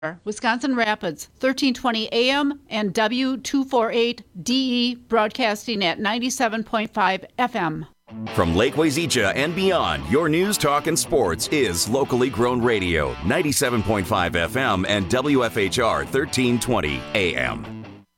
Wisconsin Rapids, 1320 AM and W248DE broadcasting at 97.5 FM. From Lake Wazeecha and beyond, your news, talk, and sports is locally grown radio, 97.5 FM and WFHR 1320 AM.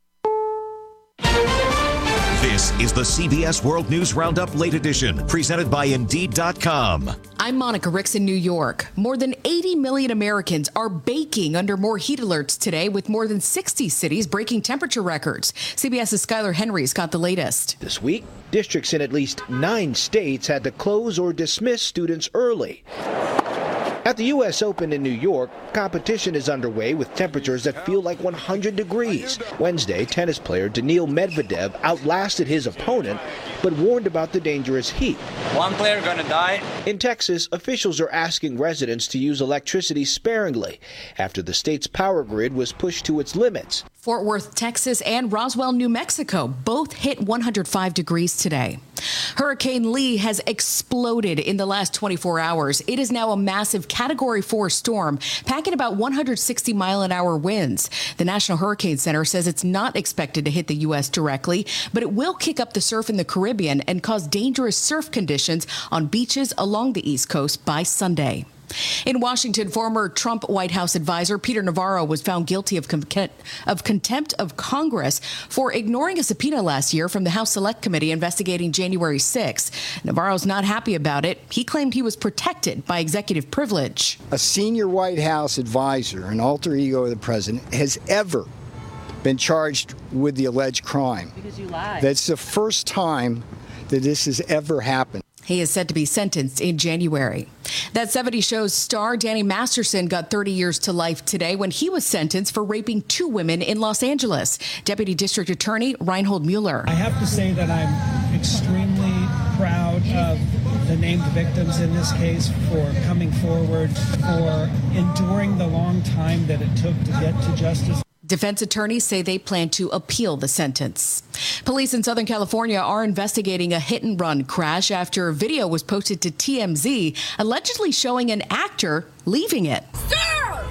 This is the CBS World News Roundup Late Edition, presented by Indeed.com. I'm Monica Ricks in New York. More than 80 million Americans are baking under more heat alerts today, with more than 60 cities breaking temperature records. CBS's Skylar Henry's got the latest. This week, districts in at least 9 states had to close or dismiss students early. At the U.S. Open in New York, competition is underway with temperatures that feel like 100 degrees. Wednesday, tennis player Daniil Medvedev outlasted his opponent, but warned about the dangerous heat. One player gonna die. In Texas, officials are asking residents to use electricity sparingly after the state's power grid was pushed to its limits. Fort Worth, Texas, and Roswell, New Mexico both hit 105 degrees today. Hurricane Lee has exploded in the last 24 hours. It is now a massive Category 4 storm, packing about 160 mile-an-hour winds. The National Hurricane Center says it's not expected to hit the U.S. directly, but it will kick up the surf in the Caribbean and cause dangerous surf conditions on beaches along the East Coast by Sunday. In Washington, former Trump White House advisor Peter Navarro was found guilty of contempt of Congress for ignoring a subpoena last year from the House Select Committee investigating January 6. Navarro's not happy about it. He claimed he was protected by executive privilege. A senior White House advisor, an alter ego of the president, has ever been charged with the alleged crime. Because you lied. That's the first time that this has ever happened. He is set to be sentenced in January. That 70s Show's star Danny Masterson got 30 years to life today when he was sentenced for raping 2 women in Los Angeles. Deputy District Attorney Reinhold Mueller. I have to say that I'm extremely proud of the named victims in this case for coming forward, for enduring the long time that it took to get to justice. Defense attorneys say they plan to appeal the sentence. Police in Southern California are investigating a hit-and-run crash after a video was posted to TMZ allegedly showing an actor leaving it. Sir!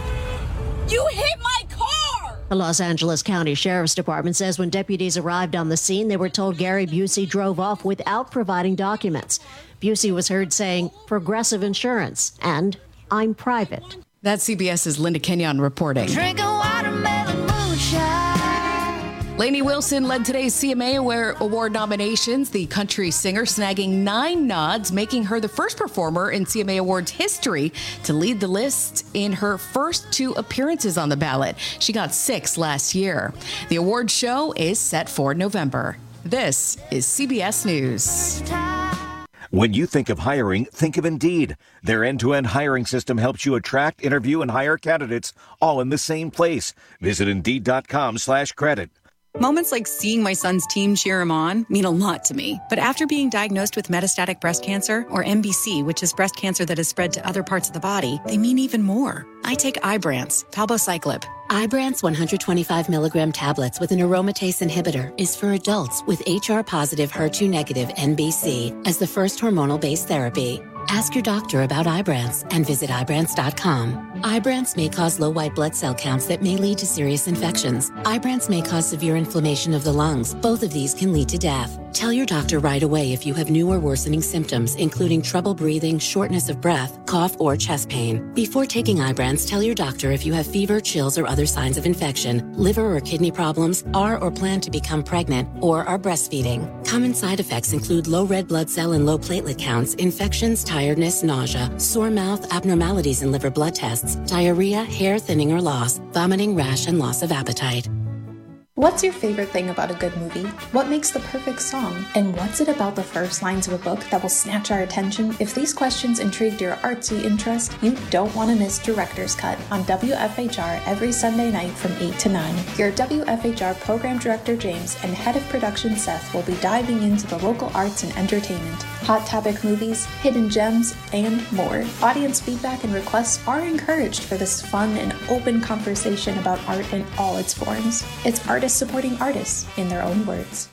You hit my car! The Los Angeles County Sheriff's Department says when deputies arrived on the scene, they were told Gary Busey drove off without providing documents. Busey was heard saying, "Progressive Insurance," and "I'm private." That's CBS's Linda Kenyon reporting. Drinking watermelon moonshine. Lainey Wilson led today's CMA Award nominations, the country singer snagging 9 nods, making her the first performer in CMA Awards history to lead the list in her first 2 appearances on the ballot. She got 6 last year. The award show is set for November. This is CBS News. When you think of hiring, think of Indeed. Their end-to-end hiring system helps you attract, interview, and hire candidates all in the same place. Visit Indeed.com/credit. Moments like seeing my son's team cheer him on mean a lot to me. But after being diagnosed with metastatic breast cancer, or MBC, which is breast cancer that has spread to other parts of the body, they mean even more. I take Ibrance, palbociclib. Ibrance 125 milligram tablets with an aromatase inhibitor is for adults with HR-positive, HER2-negative MBC as the first hormonal-based therapy. Ask your doctor about Ibrance and visit Ibrance.com. Ibrance may cause low white blood cell counts that may lead to serious infections. Ibrance may cause severe inflammation of the lungs. Both of these can lead to death. Tell your doctor right away if you have new or worsening symptoms, including trouble breathing, shortness of breath, cough, or chest pain. Before taking Ibrance, tell your doctor if you have fever, chills, or other signs of infection, liver or kidney problems, are or plan to become pregnant, or are breastfeeding. Common side effects include low red blood cell and low platelet counts, infections, tiredness, nausea, sore mouth, abnormalities in liver blood tests, diarrhea, hair thinning or loss, vomiting, rash, and loss of appetite. What's your favorite thing about a good movie? What makes the perfect song? And what's it about the first lines of a book that will snatch our attention? If these questions intrigued your artsy interest, you don't want to miss Director's Cut on WFHR every Sunday night from 8 to 9. Your WFHR Program Director James and Head of Production Seth will be diving into the local arts and entertainment, hot topic movies, hidden gems, and more. Audience feedback and requests are encouraged for this fun and open conversation about art in all its forms. It's artists supporting artists in their own words.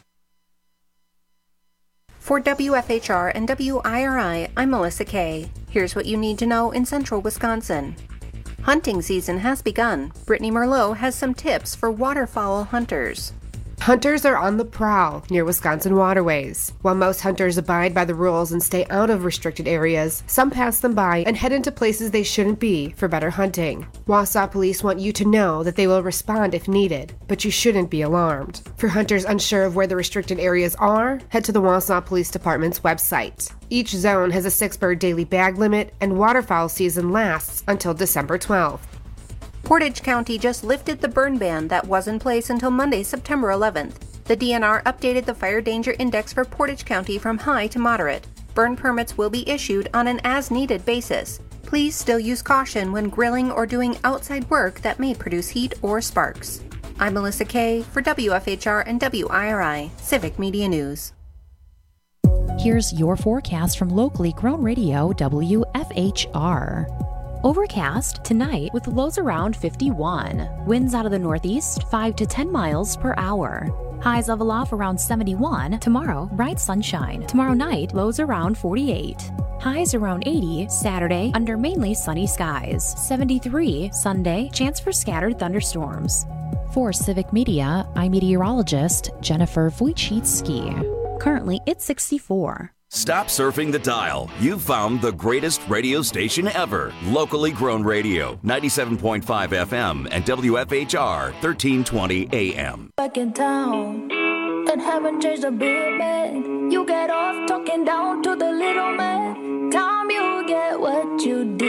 For WFHR and WIRI, I'm Melissa Kay. Here's what you need to know in central Wisconsin. Hunting season has begun. Brittany Merlot has some tips for waterfowl hunters. Hunters are on the prowl near Wisconsin waterways. While most hunters abide by the rules and stay out of restricted areas, some pass them by and head into places they shouldn't be for better hunting. Wausau police want you to know that they will respond if needed, but you shouldn't be alarmed. For hunters unsure of where the restricted areas are, head to the Wausau Police Department's website. Each zone has a 6-bird daily bag limit, and waterfowl season lasts until December 12th. Portage County just lifted the burn ban that was in place until Monday, September 11th. The DNR updated the fire danger index for Portage County from high to moderate. Burn permits will be issued on an as-needed basis. Please still use caution when grilling or doing outside work that may produce heat or sparks. I'm Melissa Kay for WFHR and WIRI Civic Media News. Here's your forecast from locally grown radio WFHR. Overcast tonight with lows around 51. Winds out of the northeast 5 to 10 miles per hour. Highs level off around 71. Tomorrow, bright sunshine. Tomorrow night, lows around 48. Highs around 80 Saturday under mainly sunny skies. 73 Sunday, chance for scattered thunderstorms. For Civic Media, I'm meteorologist Jennifer Wojcicki. Currently, it's 64. Stop surfing the dial. You've found the greatest radio station ever. Locally grown radio, 97.5 FM and WFHR 1320 AM. Back in town and haven't changed a bit, man. You get off talking down to the little man. Time you get what you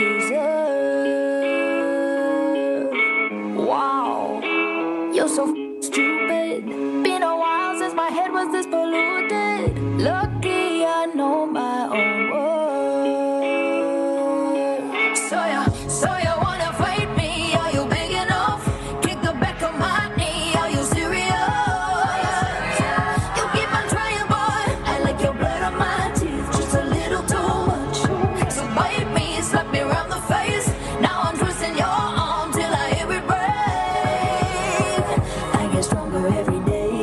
deserve. Wow, you're so stupid. Been a while since my head was this polluted. Lucky I know my own word. So you wanna fight me? Are you big enough? Kick the back of my knee. Are you serious? You keep on trying, boy. I like your blood on my teeth, just a little too much. So bite me, slap me around the face. Now I'm twisting your arm till I hear it break. I get stronger every day.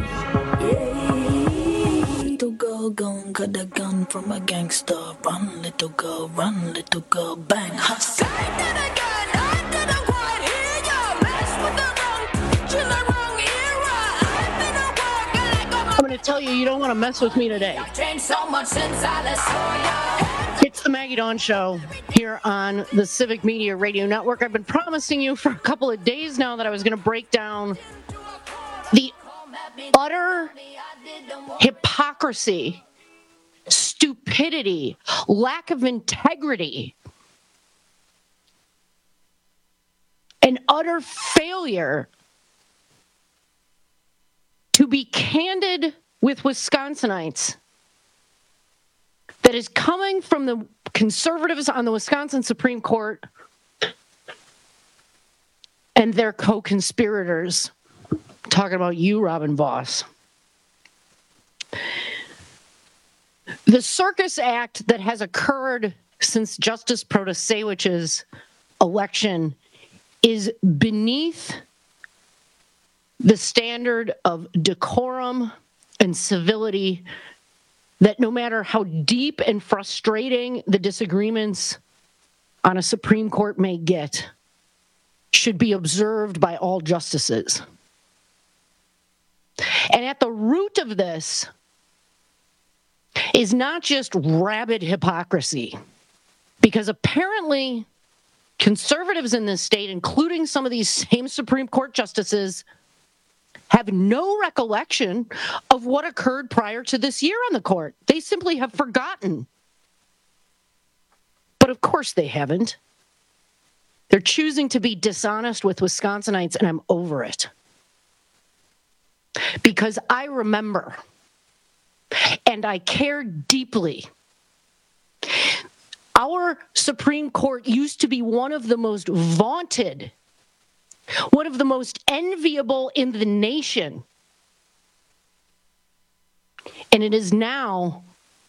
Yeah. Little girl gone, got the gun from a gangster. Run, little girl, bang. Say that again, I didn't quite hear ya. Mess with the wrong pitch in the wrong era. I've been at work and I got my... I'm going to tell you, you don't want to mess with me today. I've changed so much since I last saw ya. It's the Maggie Dawn Show here on the Civic Media Radio Network. I've been promising you for a couple of days now that I was going to break down the utter hypocrisy, stupidity, lack of integrity, and utter failure to be candid with Wisconsinites that is coming from the conservatives on the Wisconsin Supreme Court and their co-conspirators. I'm talking about you, Robin Vos. The circus act that has occurred since Justice Protasewicz's election is beneath the standard of decorum and civility that no matter how deep and frustrating the disagreements on a Supreme Court may get, should be observed by all justices. And at the root of this is not just rabid hypocrisy, because apparently conservatives in this state, including some of these same Supreme Court justices, have no recollection of what occurred prior to this year on the court. They simply have forgotten. But of course they haven't. They're choosing to be dishonest with Wisconsinites, and I'm over it. Because I remember, and I care deeply, our Supreme Court used to be one of the most vaunted, one of the most enviable in the nation. And it is now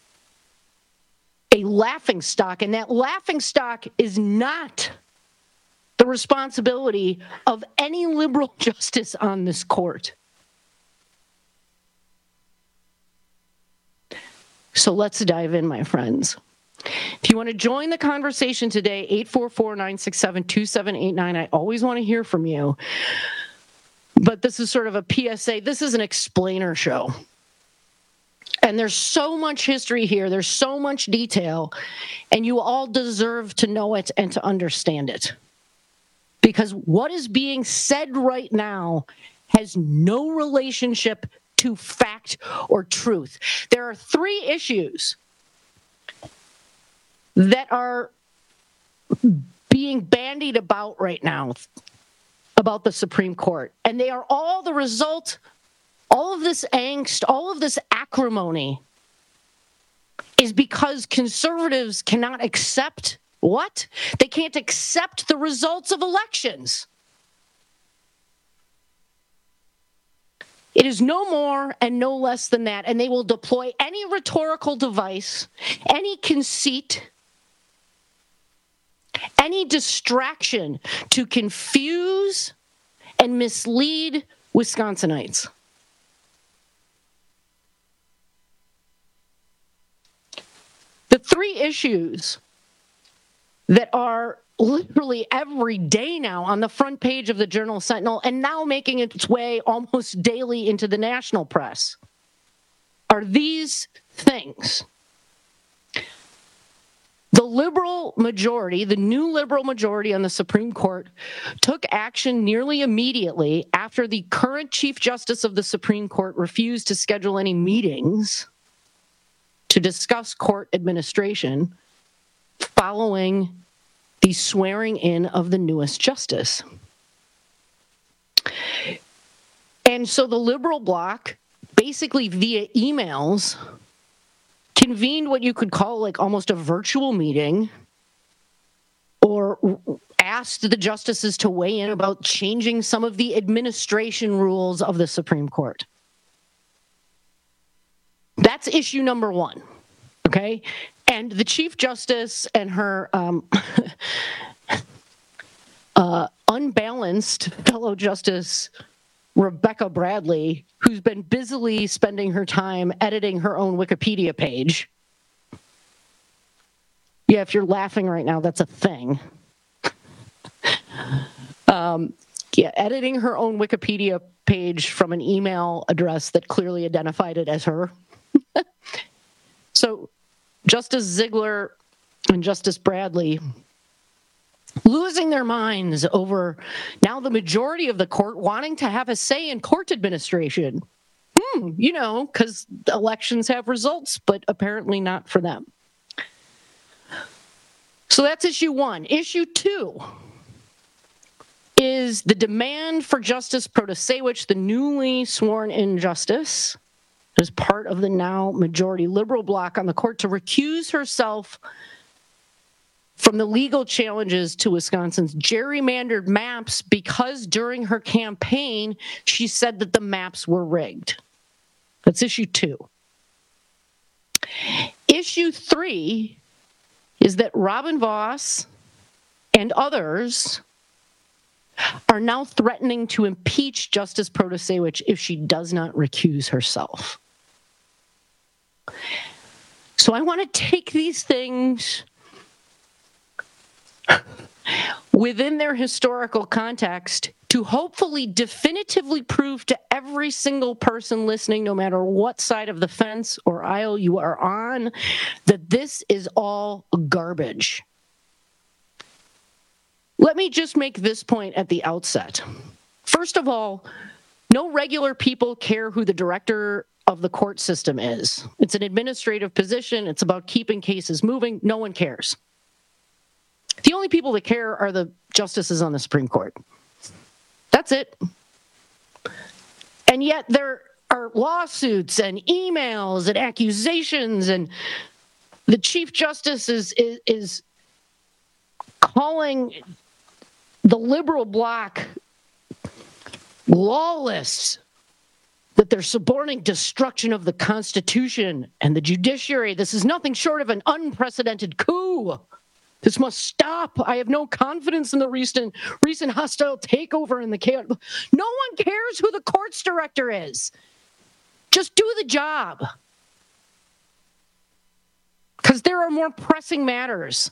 a laughingstock, and that laughingstock is not the responsibility of any liberal justice on this court. So let's dive in, my friends. If you want to join the conversation today, 844-967-2789. I always want to hear from you. But this is sort of a PSA. This is an explainer show. And there's so much history here. There's so much detail. And you all deserve to know it and to understand it. Because what is being said right now has no relationship to fact or truth. There are three issues that are being bandied about right now about the Supreme Court. And they are all the result, all of this angst, all of this acrimony is because conservatives cannot accept what? They can't accept the results of elections. It is no more and no less than that. And they will deploy any rhetorical device, any conceit, any distraction to confuse and mislead Wisconsinites. The three issues that are literally every day now on the front page of the Journal-Sentinel and now making its way almost daily into the national press are these things. The liberal majority, the new liberal majority on the Supreme Court, took action nearly immediately after the current Chief Justice of the Supreme Court refused to schedule any meetings to discuss court administration following the swearing in of the newest justice. And so the liberal bloc, basically via emails, convened what you could call like almost a virtual meeting, or asked the justices to weigh in about changing some of the administration rules of the Supreme Court. That's issue number one, okay? And the Chief Justice and her unbalanced fellow Justice Rebecca Bradley, who's been busily spending her time editing her own Wikipedia page. Yeah, if you're laughing right now, that's a thing. Editing her own Wikipedia page from an email address that clearly identified it as her. So Justice Ziegler and Justice Bradley losing their minds over now the majority of the court wanting to have a say in court administration. You know, because elections have results, but apparently not for them. So that's issue one. Issue two is the demand for Justice Protasewicz, the newly sworn in justice, as part of the now majority liberal bloc on the court, to recuse herself from the legal challenges to Wisconsin's gerrymandered maps because during her campaign, she said that the maps were rigged. That's issue two. Issue three is that Robin Vos and others are now threatening to impeach Justice Protasewicz if she does not recuse herself. So I want to take these things within their historical context to hopefully definitively prove to every single person listening, no matter what side of the fence or aisle you are on, that this is all garbage. Let me just make this point at the outset. First of all, no regular people care who the director of the court system is. It's an administrative position. It's about keeping cases moving. No one cares. The only people that care are the justices on the Supreme Court. That's it. And yet there are lawsuits and emails and accusations, and the Chief Justice is calling the liberal bloc lawless, that they're suborning destruction of the Constitution and the judiciary. This is nothing short of an unprecedented coup. This must stop. I have no confidence in the recent hostile takeover in the chaos. No one cares who the courts director is. Just do the job. because there are more pressing matters.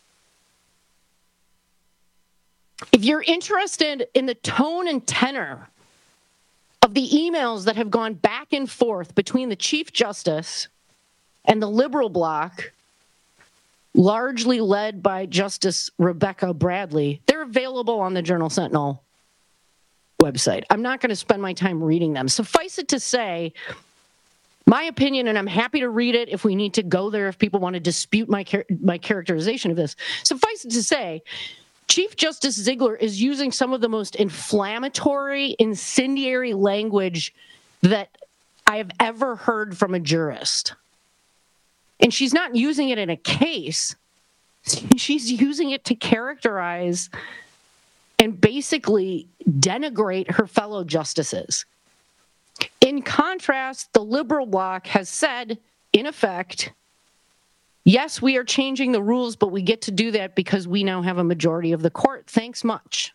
If you're interested in the tone and tenor of the emails that have gone back and forth between the Chief Justice and the liberal bloc, largely led by Justice Rebecca Bradley, they're available on the Journal-Sentinel website. I'm not going to spend my time reading them. Suffice it to say, my opinion, and I'm happy to read it if we need to go there, if people want to dispute my characterization of this. Suffice it to say, Chief Justice Ziegler is using some of the most inflammatory, incendiary language that I have ever heard from a jurist. And she's not using it in a case. She's using it to characterize and basically denigrate her fellow justices. In contrast, the liberal bloc has said, in effect, yes, we are changing the rules, but we get to do that because we now have a majority of the court. Thanks much.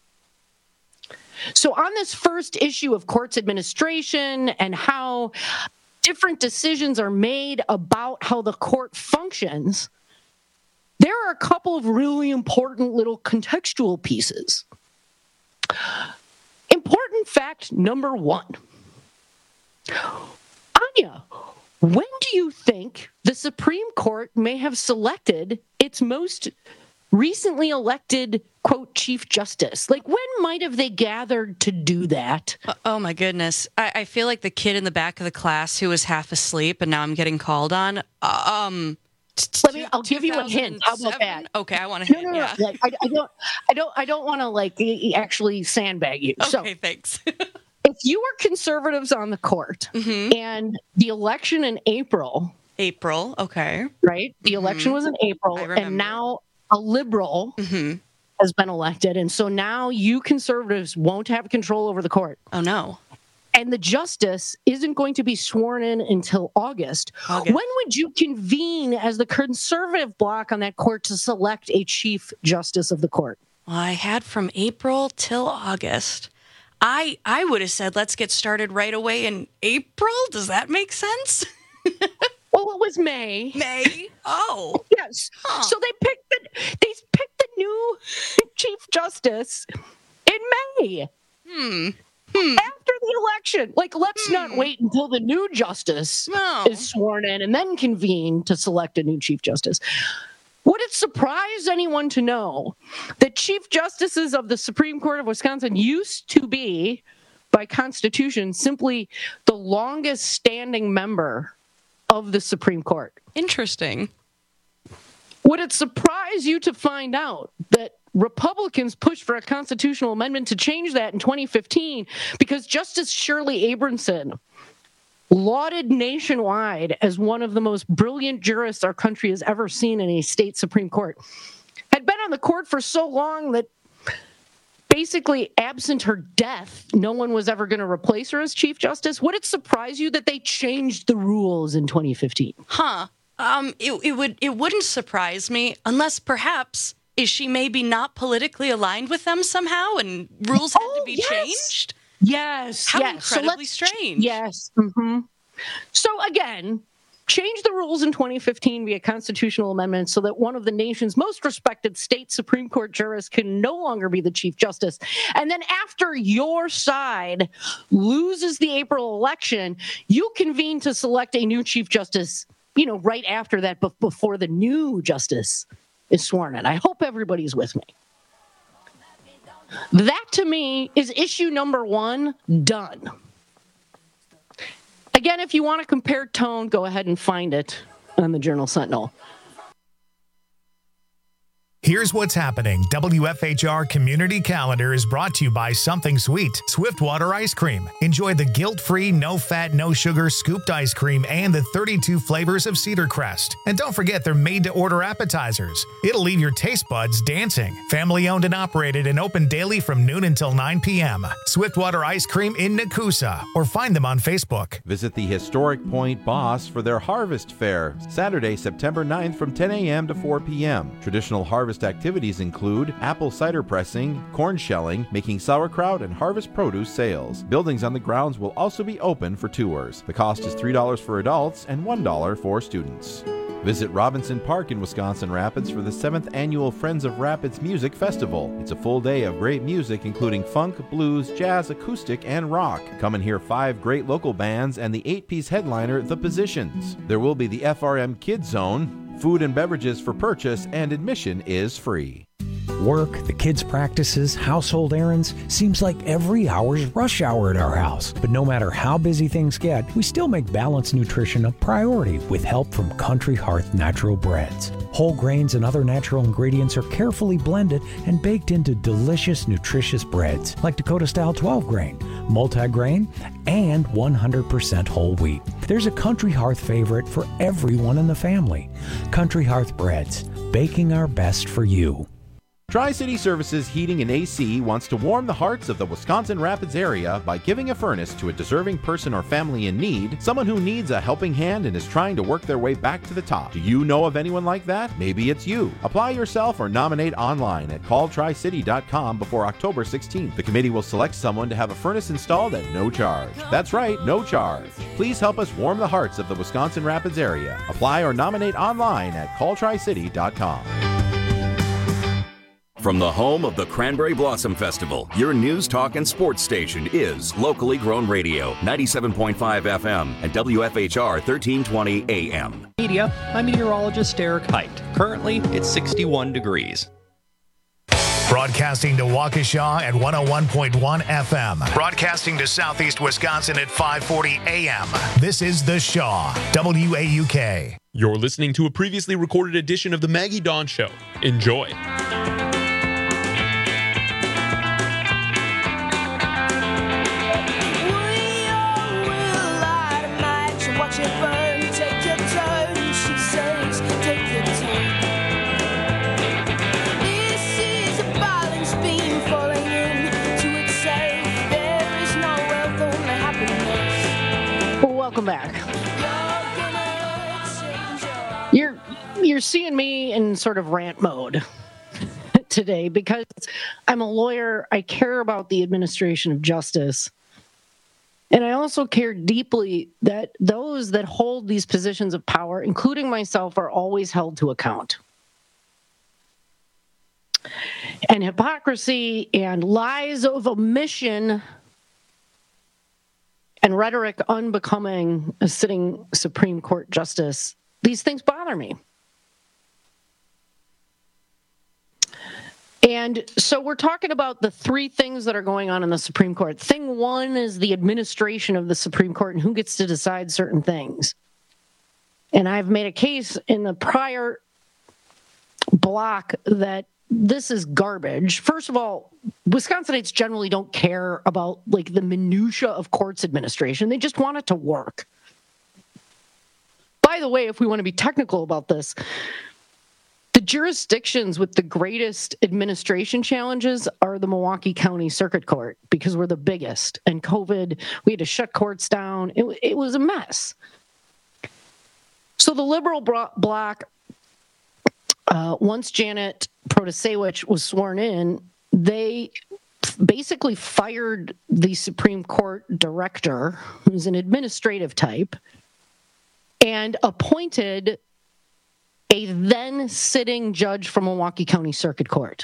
So on this first issue of courts administration and how different decisions are made about how the court functions, there are a couple of really important little contextual pieces. Important fact number one. Anya, when do you think the Supreme Court may have selected its most recently elected, quote, Chief Justice? Like, when might have they gathered to do that? Oh, my goodness. I feel like the kid in the back of the class who was half asleep and now I'm getting called on. I'll give you a hint. How about that? Okay, I want to hint. No. Yeah. I don't want to actually sandbag you. Okay, So, thanks. if you were conservatives on the court and the election in April, okay, right? The election was in April, and now a liberal has been elected, and so now you conservatives won't have control over the court. Oh no. And the justice isn't going to be sworn in until August. When would you convene as the conservative bloc on that court to select a Chief Justice of the court? Well, I had from April till August. I would have said, let's get started right away in April. Does that make sense? Well, it was May. May? Oh. Yes. Huh. So they picked the new Chief Justice in May. After the election. Like, let's not wait until the new justice is sworn in and then convene to select a new Chief Justice. Would it surprise anyone to know that Chief Justices of the Supreme Court of Wisconsin used to be, by Constitution, simply the longest standing member of the Supreme Court? Interesting. Would it surprise you to find out that Republicans pushed for a constitutional amendment to change that in 2015 because Justice Shirley Abramson, lauded nationwide as one of the most brilliant jurists our country has ever seen in a state Supreme Court, had been on the court for so long that basically, absent her death, no one was ever going to replace her as Chief Justice? Would it surprise you that they changed the rules in 2015? It wouldn't surprise me unless perhaps is she maybe not politically aligned with them somehow and rules had to be changed? Yes. How incredibly strange. Yes. So again, change the rules in 2015 via constitutional amendment so that one of the nation's most respected state Supreme Court jurists can no longer be the Chief Justice. And then after your side loses the April election, you convene to select a new Chief Justice, right after that, before the new justice is sworn in. I hope everybody's with me. That, to me, is issue number one, done. Again, if you want to compare tone, go ahead and find it on the Journal-Sentinel. Here's what's happening. WFHR Community Calendar is brought to you by Something Sweet, Swiftwater Ice Cream. Enjoy the guilt-free, no-fat, no-sugar scooped ice cream and the 32 flavors of Cedar Crest. And don't forget they're made-to-order appetizers. It'll leave your taste buds dancing. Family-owned and operated and open daily from noon until 9 p.m. Swiftwater Ice Cream in Nakusa, or find them on Facebook. Visit the Historic Point Boss for their Harvest Fair, Saturday, September 9th from 10 a.m. to 4 p.m. Traditional harvest Post-harvest activities include apple cider pressing, corn shelling, making sauerkraut, and harvest produce sales. Buildings on the grounds will also be open for tours. The cost is $3 for adults and $1 for students. Visit Robinson Park in Wisconsin Rapids for the 7th Annual Friends of Rapids Music Festival. It's a full day of great music including funk, blues, jazz, acoustic, and rock. Come and hear 5 great local bands and the 8-piece headliner, The Positions. There will be the FRM Kids Zone, food and beverages for purchase, and admission is free. Work, the kids' practices, household errands, seems like every hour's rush hour at our house. But no matter how busy things get, we still make balanced nutrition a priority with help from Country Hearth Natural Breads. Whole grains and other natural ingredients are carefully blended and baked into delicious, nutritious breads like Dakota-style 12-grain, multi-grain, and 100% whole wheat. There's a Country Hearth favorite for everyone in the family. Country Hearth Breads, baking our best for you. Tri-City Services Heating and AC wants to warm the hearts of the Wisconsin Rapids area by giving a furnace to a deserving person or family in need, someone who needs a helping hand and is trying to work their way back to the top. Do you know of anyone like that? Maybe it's you. Apply yourself or nominate online at calltricity.com before October 16th. The committee will select someone to have a furnace installed at no charge. That's right, no charge. Please help us warm the hearts of the Wisconsin Rapids area. Apply or nominate online at calltricity.com. From the home of the Cranberry Blossom Festival, your news, talk, and sports station is Locally Grown Radio, 97.5 FM and WFHR 1320 AM. Media, I'm meteorologist Eric Height. Currently, it's 61 degrees. Broadcasting to Waukesha at 101.1 FM. Broadcasting to Southeast Wisconsin at 540 AM. This is The Shaw, WAUK. You're listening to a previously recorded edition of The Maggie Dawn Show. Enjoy. Welcome back. You're seeing me in sort of rant mode today because I'm a lawyer. I care about the administration of justice. And I also care deeply that those that hold these positions of power, including myself, are always held to account. And hypocrisy and lies of omission and rhetoric unbecoming a sitting Supreme Court justice, these things bother me. And so we're talking about the 3 things that are going on in the Supreme Court. Thing 1 is the administration of the Supreme Court and who gets to decide certain things. And I've made a case in the prior block that this is garbage. First of all, Wisconsinites generally don't care about like the minutia of courts administration. They just want it to work. By the way, if we want to be technical about this, the jurisdictions with the greatest administration challenges are the Milwaukee County Circuit Court because we're the biggest. And COVID, we had to shut courts down. It was a mess. So the liberal bloc, once Janet Protasewicz was sworn in, they basically fired the Supreme Court director, who's an administrative type, and appointed a then sitting judge from Milwaukee County Circuit Court.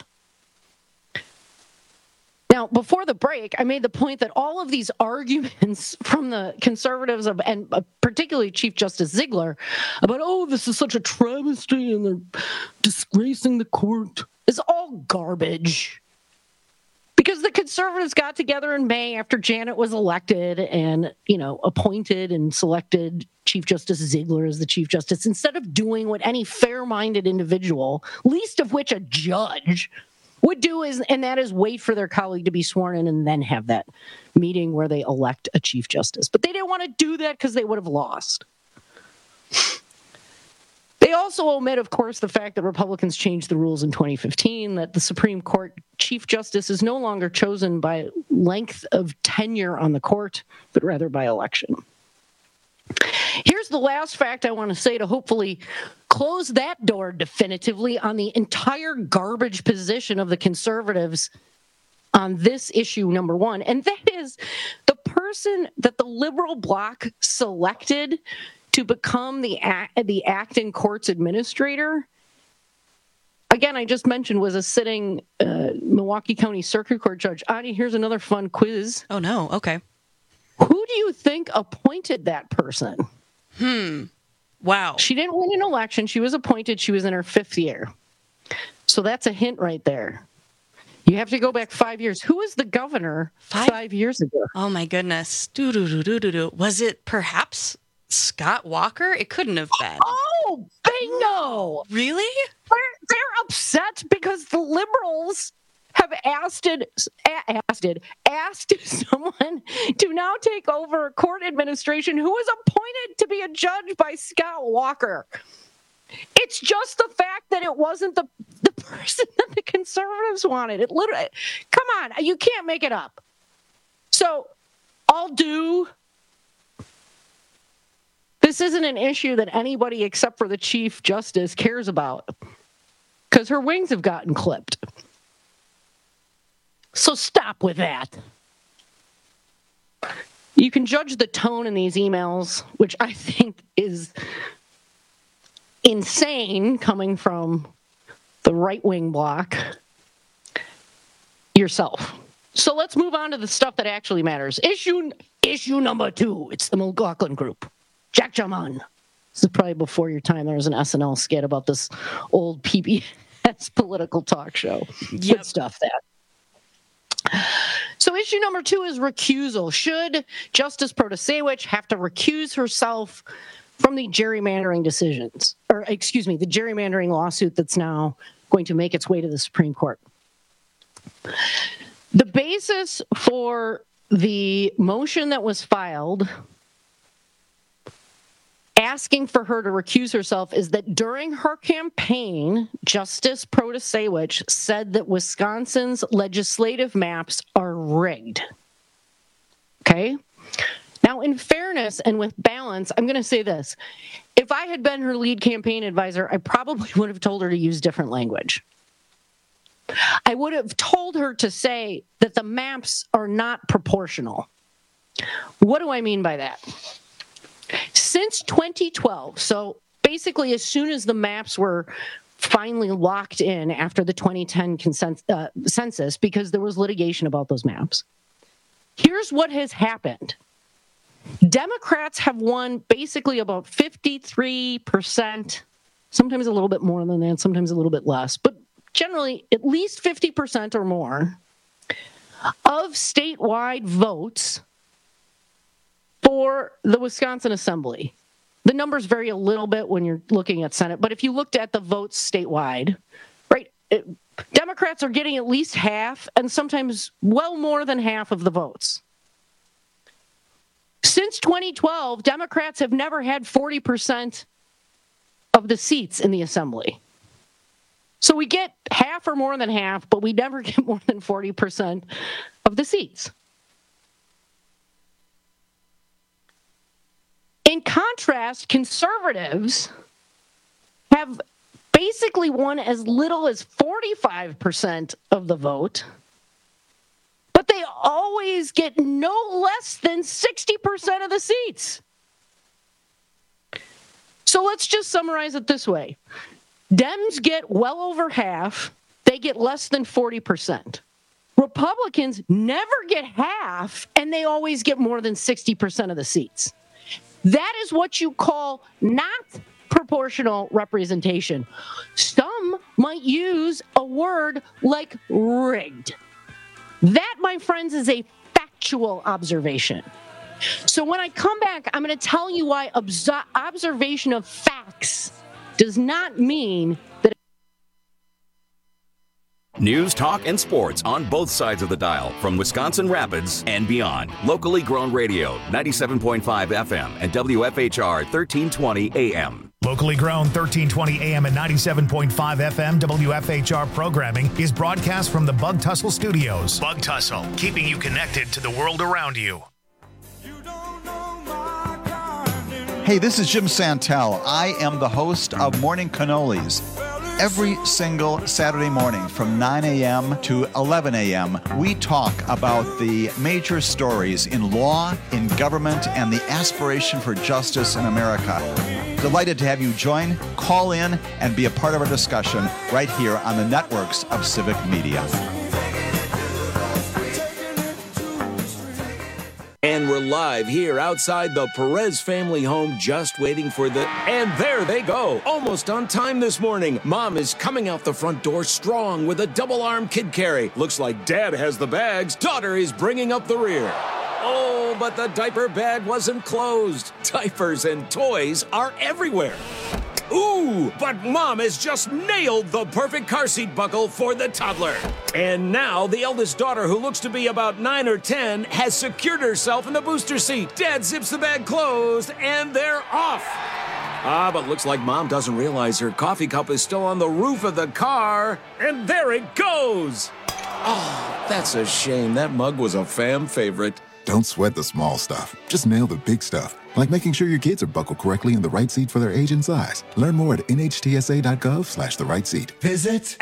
Now, before the break, I made the point that all of these arguments from the conservatives and particularly Chief Justice Ziegler about, oh, this is such a travesty and they're disgracing the court is all garbage. Because the conservatives got together in May after Janet was elected and, appointed and selected Chief Justice Ziegler as the Chief Justice instead of doing what any fair-minded individual, least of which a judge, would do, and that is wait for their colleague to be sworn in and then have that meeting where they elect a Chief Justice. But they didn't want to do that because they would have lost. They also omit, of course, the fact that Republicans changed the rules in 2015, that the Supreme Court Chief Justice is no longer chosen by length of tenure on the court, but rather by election. Here's the last fact I want to say to hopefully close that door definitively on the entire garbage position of the conservatives on this issue number one, and that is the person that the liberal bloc selected to become the Acton Courts administrator. Again, I just mentioned was a sitting Milwaukee County Circuit Court judge. Ani, here's another fun quiz. Oh, no. Okay. Who do you think appointed that person? Wow. She didn't win an election. She was appointed. She was in her 5th year. So that's a hint right there. You have to go back 5 years. Who was the governor 5 years ago? Oh, my goodness. Was it perhaps Scott Walker? It couldn't have been. Oh, bingo! Really? They're upset because the liberals have asked someone to now take over court administration who was appointed to be a judge by Scott Walker. It's just the fact that it wasn't the person that the conservatives wanted. It literally, come on, you can't make it up. So, this isn't an issue that anybody except for the Chief Justice cares about because her wings have gotten clipped. So stop with that. You can judge the tone in these emails, which I think is insane coming from the right-wing bloc, yourself. So let's move on to the stuff that actually matters. Issue number 2. It's the McLaughlin Group. Jack Jaman. This is probably before your time. There was an SNL skit about this old PBS political talk show. Good stuff, that. So issue number 2 is recusal. Should Justice Protasewicz have to recuse herself from the gerrymandering decisions? Or, excuse me, the gerrymandering lawsuit that's now going to make its way to the Supreme Court. The basis for the motion that was filed asking for her to recuse herself is that during her campaign, Justice Protasewicz said that Wisconsin's legislative maps are rigged. Okay? Now, in fairness and with balance, I'm going to say this. If I had been her lead campaign advisor, I probably would have told her to use different language. I would have told her to say that the maps are not proportional. What do I mean by that? Since 2012, so basically as soon as the maps were finally locked in after the 2010 census, because there was litigation about those maps, here's what has happened. Democrats have won basically about 53%, sometimes a little bit more than that, sometimes a little bit less, but generally at least 50% or more of statewide votes for the Wisconsin Assembly. The numbers vary a little bit when you're looking at Senate, but if you looked at the votes statewide, right, Democrats are getting at least half and sometimes well more than half of the votes. Since 2012, Democrats have never had 40% of the seats in the Assembly. So we get half or more than half, but we never get more than 40% of the seats. In contrast, conservatives have basically won as little as 45% of the vote, but they always get no less than 60% of the seats. So let's just summarize it this way. Dems get well over half, they get less than 40%. Republicans never get half, and they always get more than 60% of the seats. That is what you call not proportional representation. Some might use a word like rigged. That, my friends, is a factual observation. So when I come back, I'm going to tell you why observation of facts does not mean that. News, talk, and sports on both sides of the dial from Wisconsin Rapids and beyond. Locally grown radio, 97.5 FM and WFHR 1320 AM. Locally grown 1320 AM and 97.5 FM WFHR programming is broadcast from the Bug Tussle Studios. Bug Tussle, keeping you connected to the world around you. You don't know my kind in Hey, this is Jim Santel. I am the host of Morning Cannolis. Every single Saturday morning from 9 a.m. to 11 a.m., we talk about the major stories in law, in government, and the aspiration for justice in America. Delighted to have you join, call in, and be a part of our discussion right here on the networks of Civic Media. And we're live here outside the Perez family home, just waiting for the... And there they go, almost on time this morning. Mom is coming out the front door strong with a double-arm kid carry. Looks like Dad has the bags. Daughter is bringing up the rear. Oh, but the diaper bag wasn't closed. Diapers and toys are everywhere. Ooh, but Mom has just nailed the perfect car seat buckle for the toddler. And now the eldest daughter, who looks to be about 9 or 10, has secured herself in the booster seat. Dad zips the bag closed, and they're off. But looks like Mom doesn't realize her coffee cup is still on the roof of the car. And there it goes. Oh, that's a shame. That mug was a fam favorite. Don't sweat the small stuff. Just nail the big stuff, like making sure your kids are buckled correctly in the right seat for their age and size. Learn more at nhtsa.gov/the right seat. Visit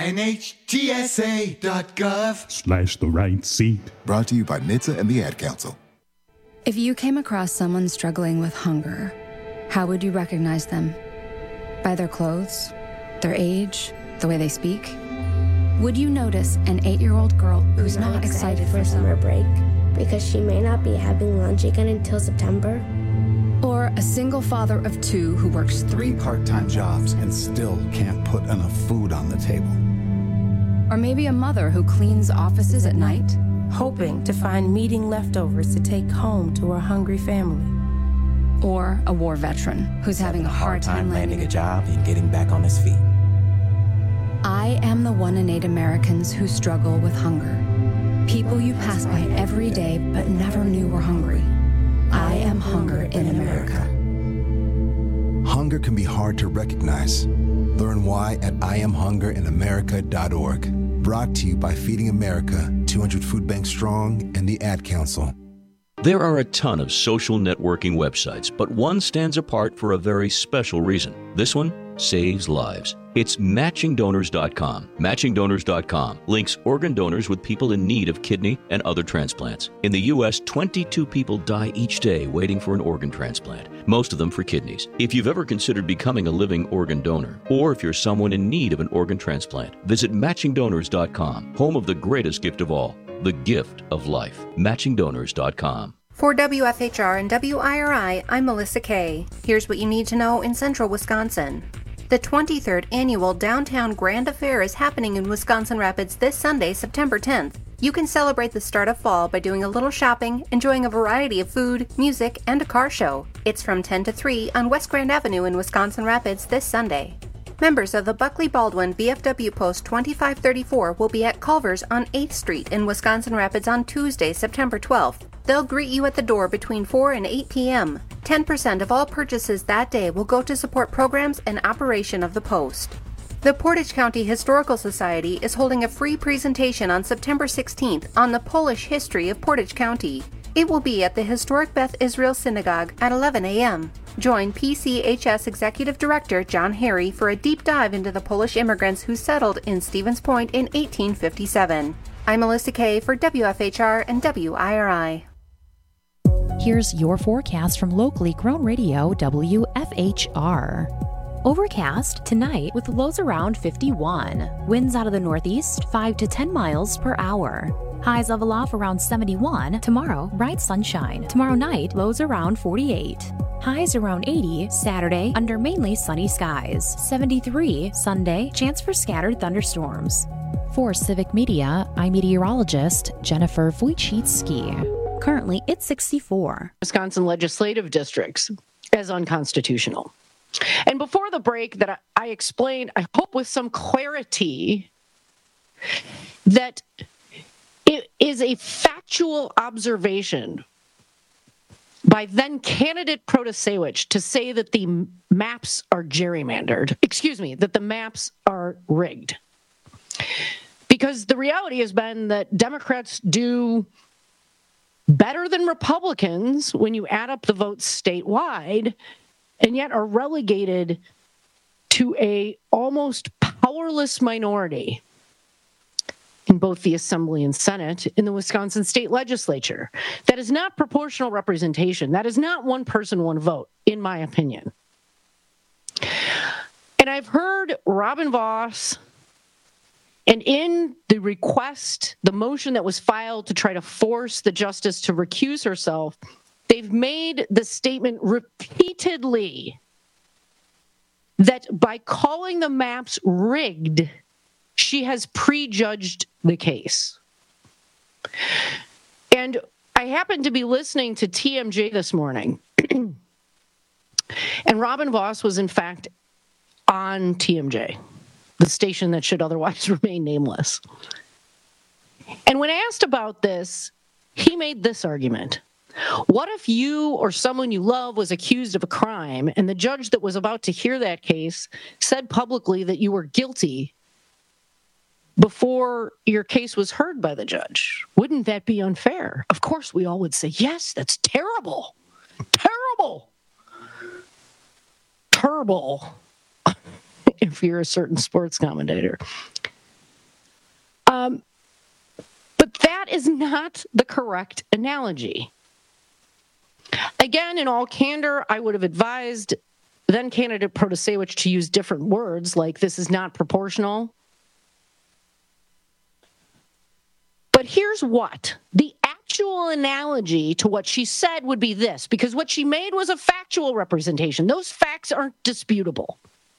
nhtsa.gov/the right seat. Brought to you by NHTSA and the Ad Council. If you came across someone struggling with hunger, how would you recognize them? By their clothes, their age, the way they speak? Would you notice an 8-year-old girl who's not excited for summer break because she may not be having lunch again until September? Or a single father of 2 who works 3 part-time jobs and still can't put enough food on the table? Or maybe a mother who cleans offices at night, hoping to find meeting leftovers to take home to her hungry family. Or a war veteran who's having a hard time landing a job and getting back on his feet. I am the 1 in 8 Americans who struggle with hunger. People you pass by every day but never knew were hungry. I am hunger in America. Hunger can be hard to recognize. Learn why at IamHungerInAmerica.org. Brought to you by Feeding America, 200 Food Banks Strong, and the Ad Council. There are a ton of social networking websites, but one stands apart for a very special reason. This one saves lives. It's MatchingDonors.com. MatchingDonors.com links organ donors with people in need of kidney and other transplants. In the U.S., 22 people die each day waiting for an organ transplant, most of them for kidneys. If you've ever considered becoming a living organ donor, or if you're someone in need of an organ transplant, visit MatchingDonors.com, home of the greatest gift of all, the gift of life. MatchingDonors.com. For WFHR and WIRI, I'm Melissa Kay. Here's what you need to know in central Wisconsin. The 23rd Annual Downtown Grand Affair is happening in Wisconsin Rapids this Sunday, September 10th. You can celebrate the start of fall by doing a little shopping, enjoying a variety of food, music, and a car show. It's from 10 to 3 on West Grand Avenue in Wisconsin Rapids this Sunday. Members of the Buckley Baldwin BFW Post 2534 will be at Culver's on 8th Street in Wisconsin Rapids on Tuesday, September 12th. They'll greet you at the door between 4 and 8 p.m. 10% of all purchases that day will go to support programs and operation of the Post. The Portage County Historical Society is holding a free presentation on September 16th on the Polish history of Portage County. It will be at the historic Beth Israel Synagogue at 11 a.m. Join PCHS Executive Director John Harry for a deep dive into the Polish immigrants who settled in Stevens Point in 1857. I'm Melissa Kay for WFHR and WIRI. Here's your forecast from locally grown radio WFHR. Overcast tonight with lows around 51. Winds out of the northeast 5 to 10 miles per hour. Highs level off around 71. Tomorrow, bright sunshine. Tomorrow night, lows around 48. Highs around 80 Saturday under mainly sunny skies. 73 Sunday, chance for scattered thunderstorms. For Civic Media, I'm meteorologist Jennifer Wojcicki. Currently, it's 64. Wisconsin legislative districts as unconstitutional. And before the break that I explained, I hope with some clarity, that it is a factual observation by then candidate Protasewicz to say that the maps are gerrymandered. Excuse me, that the maps are rigged. Because the reality has been that Democrats do better than Republicans when you add up the votes statewide, and yet are relegated to a almost powerless minority in both the Assembly and Senate in the Wisconsin state legislature. That is not proportional representation. That is not one person, one vote, in my opinion. And I've heard Robin Vos, and in the request, the motion that was filed to try to force the justice to recuse herself, they've made the statement repeatedly that by calling the maps rigged, she has prejudged the case. And I happened to be listening to TMJ this morning, and Robin Vos was in fact on TMJ, the station that should otherwise remain nameless. And when asked about this, he made this argument. What if you or someone you love was accused of a crime and the judge that was about to hear that case said publicly that you were guilty before your case was heard by the judge? Wouldn't that be unfair? Of course, we all would say, yes, that's terrible. Terrible. Terrible. If you're a certain sports commentator. But that is not the correct analogy. Again, in all candor, I would have advised then candidate Protasewicz to use different words, like this is not proportional. But here's what. The actual analogy to what she said would be this, because what she made was a factual representation. Those facts aren't disputable.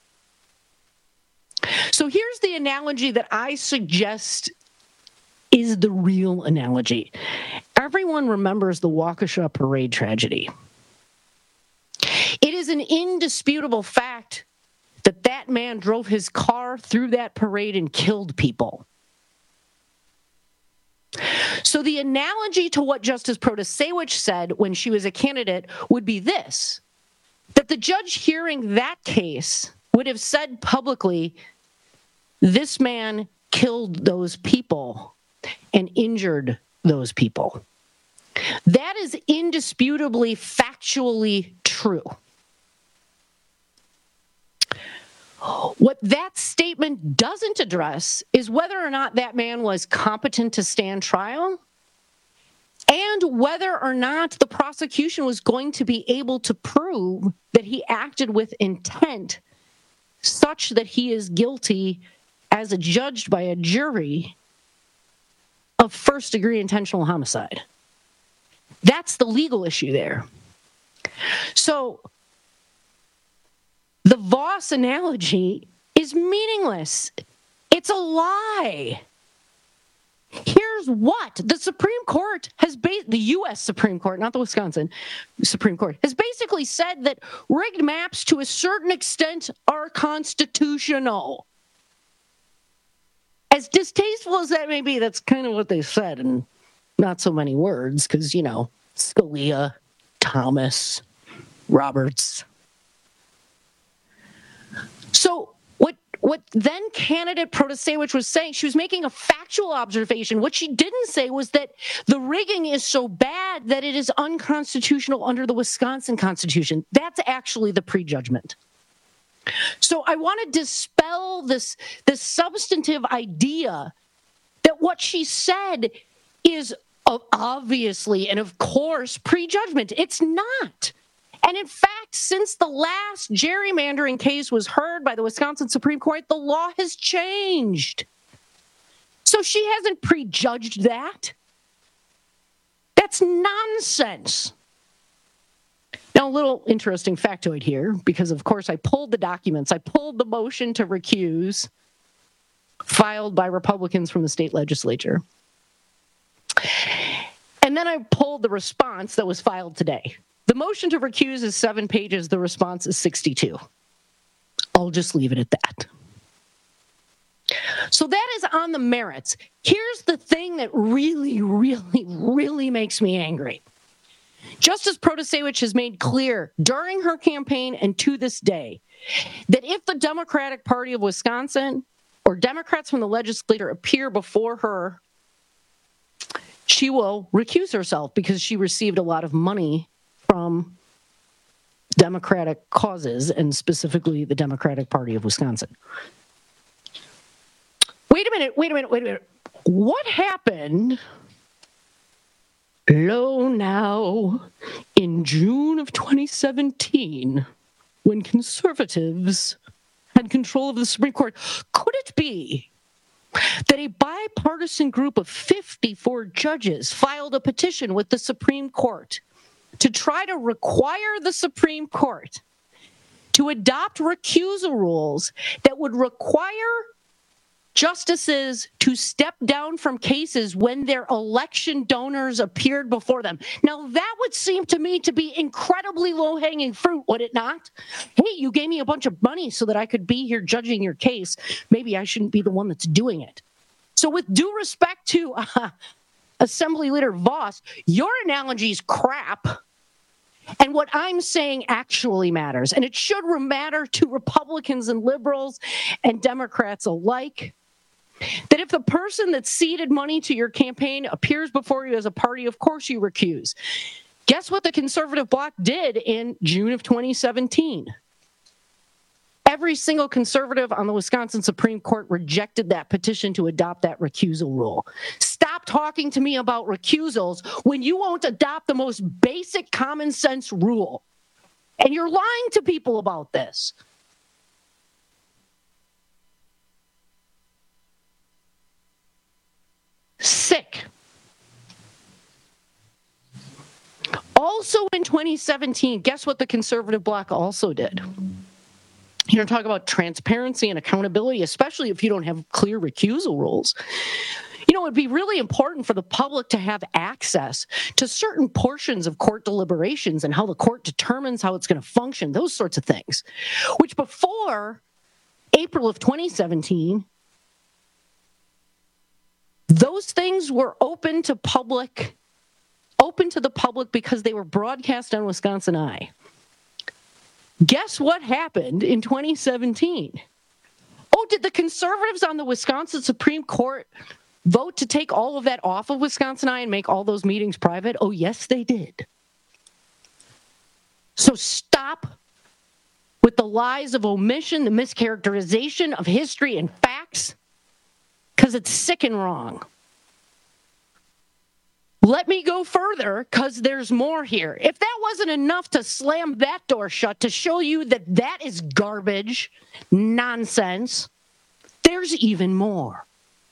So here's the analogy that I suggest is the real analogy. Everyone remembers the Waukesha parade tragedy. It is an indisputable fact that that man drove his car through that parade and killed people. So the analogy to what Justice Protasewicz said when she was a candidate would be this, that the judge hearing that case would have said publicly, this man killed those people and injured those people. That is indisputably, factually true. What that statement doesn't address is whether or not that man was competent to stand trial and whether or not the prosecution was going to be able to prove that he acted with intent such that he is guilty as adjudged by a jury of first-degree intentional homicide. That's the legal issue there. So the Vos analogy is meaningless. It's a lie. Here's what. The Supreme Court has the U.S. Supreme Court, not the Wisconsin Supreme Court, has basically said that rigged maps to a certain extent are constitutional. As distasteful as that may be, that's kind of what they said in not so many words, because, you know, Scalia, Thomas, Roberts. So what then candidate Protasewicz was saying, she was making a factual observation. What she didn't say was that the rigging is so bad that it is unconstitutional under the Wisconsin Constitution. That's actually the prejudgment. So I want to dispel this substantive idea that what she said is obviously and of course prejudgment. It's not. And in fact, since the last gerrymandering case was heard by the Wisconsin Supreme Court, the law has changed. So she hasn't prejudged that. That's nonsense. Now, a little interesting factoid here, because of course I pulled the documents. I pulled the motion to recuse filed by Republicans from the state legislature. And then I pulled the response that was filed today. The motion to recuse is 7 pages. The response is 62. I'll just leave it at that. So that is on the merits. Here's the thing that really, really, really makes me angry. Justice Protasewicz has made clear during her campaign and to this day that if the Democratic Party of Wisconsin or Democrats from the legislature appear before her, she will recuse herself because she received a lot of money from Democratic causes, and specifically the Democratic Party of Wisconsin. Wait a minute. What happened, now, in June of 2017, when conservatives had control of the Supreme Court? Could it be that a bipartisan group of 54 judges filed a petition with the Supreme Court to try to require the Supreme Court to adopt recusal rules that would require justices to step down from cases when their election donors appeared before them? Now, that would seem to me to be incredibly low-hanging fruit, would it not? Hey, you gave me a bunch of money so that I could be here judging your case. Maybe I shouldn't be the one that's doing it. So with due respect to Assembly Leader Voss, your analogy is crap. And what I'm saying actually matters. And it should matter to Republicans and liberals and Democrats alike. That if the person that seeded money to your campaign appears before you as a party, of course you recuse. Guess what the conservative bloc did in June of 2017? Every single conservative on the Wisconsin Supreme Court rejected that petition to adopt that recusal rule. Stop talking to me about recusals when you won't adopt the most basic common sense rule. And you're lying to people about this. Sick. Also in 2017, guess what the conservative bloc also did? You know, talk about transparency and accountability, especially if you don't have clear recusal rules. You know, it would be really important for the public to have access to certain portions of court deliberations and how the court determines how it's going to function, those sorts of things, which before April of 2017, those things were open to the public because they were broadcast on Wisconsin Eye. Guess what happened in 2017? Oh, did the conservatives on the Wisconsin Supreme Court vote to take all of that off of Wisconsin Eye and make all those meetings private? Oh, yes, they did. So stop with the lies of omission, the mischaracterization of history and facts, because it's sick and wrong. Let me go further, because there's more here. If that wasn't enough to slam that door shut to show you that that is garbage, nonsense, there's even more.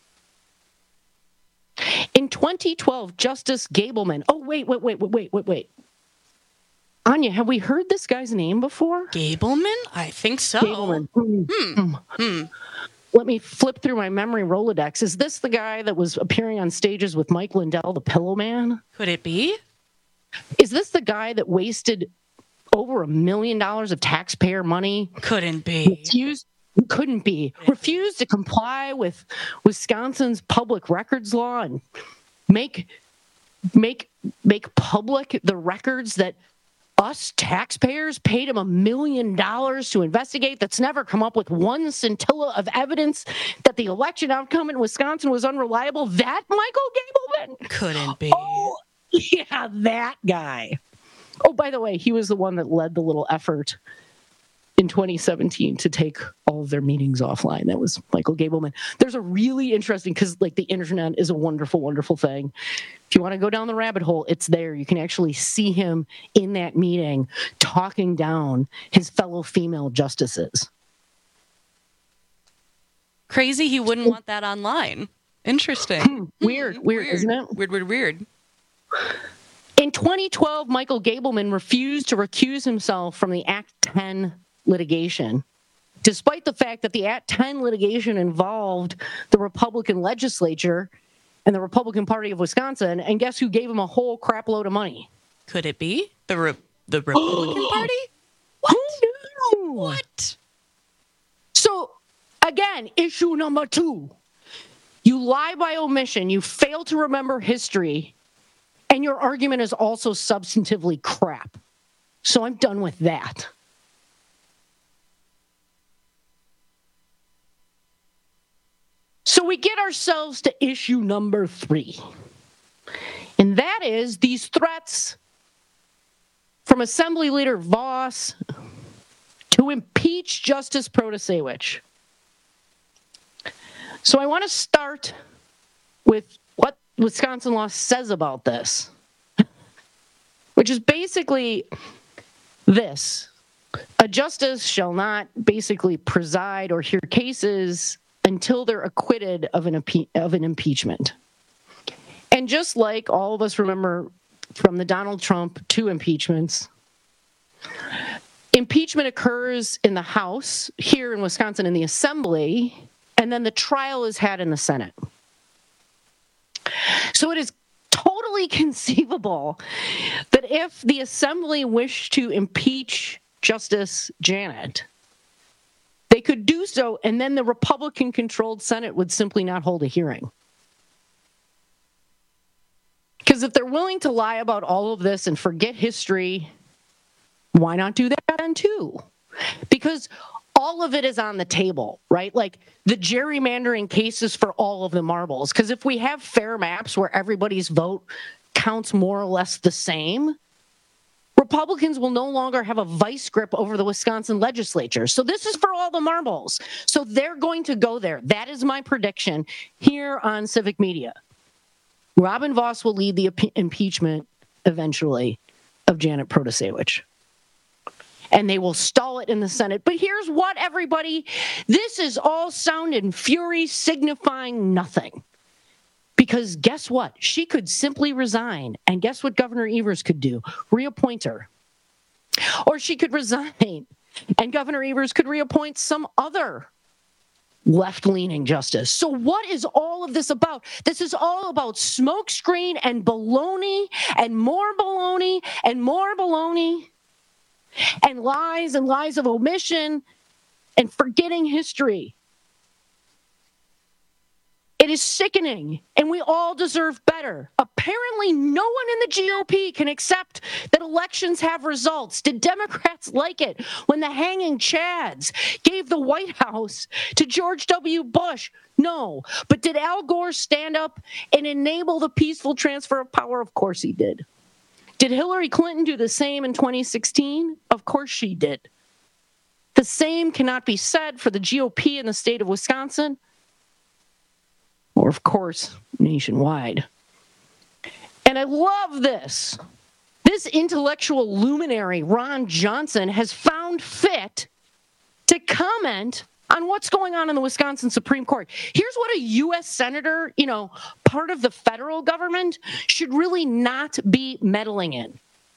In 2012, Justice Gableman. Oh, wait. Anya, have we heard this guy's name before? Gableman? I think so. Gableman. Let me flip through my memory Rolodex. Is this the guy that was appearing on stages with Mike Lindell, the Pillow Man? Could it be? Is this the guy that wasted over $1 million of taxpayer money? Couldn't be. Couldn't be. Refused to comply with Wisconsin's public records law and make public the records that us taxpayers paid him $1 million to investigate, that's never come up with one scintilla of evidence that the election outcome in Wisconsin was unreliable. That Michael Gableman? Couldn't be. Oh, yeah, that guy. Oh, by the way, he was the one that led the little effort in 2017 to take all of their meetings offline. That was Michael Gableman. There's a really interesting, because like the internet is a wonderful, wonderful thing. If you want to go down the rabbit hole, it's there. You can actually see him in that meeting talking down his fellow female justices. Crazy he wouldn't want that online. Interesting. Weird, isn't it? Weird. In 2012, Michael Gableman refused to recuse himself from the Act 10 litigation, despite the fact that the Act 10 litigation involved the Republican legislature and the Republican Party of Wisconsin, and guess who gave him a whole crap load of money? Could it be the Republican Party? What? So, again, issue number 2. You lie by omission. You fail to remember history. And your argument is also substantively crap. So I'm done with that. So we get ourselves to issue number 3. And that is these threats from Assembly Leader Voss to impeach Justice Protasewicz. So I want to start with what Wisconsin law says about this, which is basically this. A justice shall not basically preside or hear cases until they're acquitted of an impeachment. And just like all of us remember from the Donald Trump 2 impeachments, impeachment occurs in the House, here in Wisconsin in the Assembly, and then the trial is had in the Senate. So it is totally conceivable that if the Assembly wished to impeach Justice Janet, they could do so, and then the Republican-controlled Senate would simply not hold a hearing. Because if they're willing to lie about all of this and forget history, why not do that then too? Because all of it is on the table, right? Like the gerrymandering cases for all of the marbles. Because if we have fair maps where everybody's vote counts more or less the same, Republicans will no longer have a vice grip over the Wisconsin legislature. So this is for all the marbles. So they're going to go there. That is my prediction here on Civic Media. Robin Voss will lead the impeachment eventually of Janet Protasewicz. And they will stall it in the Senate. But here's what, everybody. This is all sound and fury signifying nothing. Because guess what? She could simply resign. And guess what Governor Evers could do? Reappoint her. Or she could resign. And Governor Evers could reappoint some other left-leaning justice. So what is all of this about? This is all about smokescreen and baloney and more baloney and more baloney and lies of omission and forgetting history. It is sickening, and we all deserve better. Apparently, no one in the GOP can accept that elections have results. Did Democrats like it when the hanging Chads gave the White House to George W. Bush? No. But did Al Gore stand up and enable the peaceful transfer of power? Of course he did. Did Hillary Clinton do the same in 2016? Of course she did. The same cannot be said for the GOP in the state of Wisconsin, or, of course, nationwide. And I love this. This intellectual luminary, Ron Johnson, has found fit to comment on what's going on in the Wisconsin Supreme Court. Here's what a U.S. senator, part of the federal government, should really not be meddling in.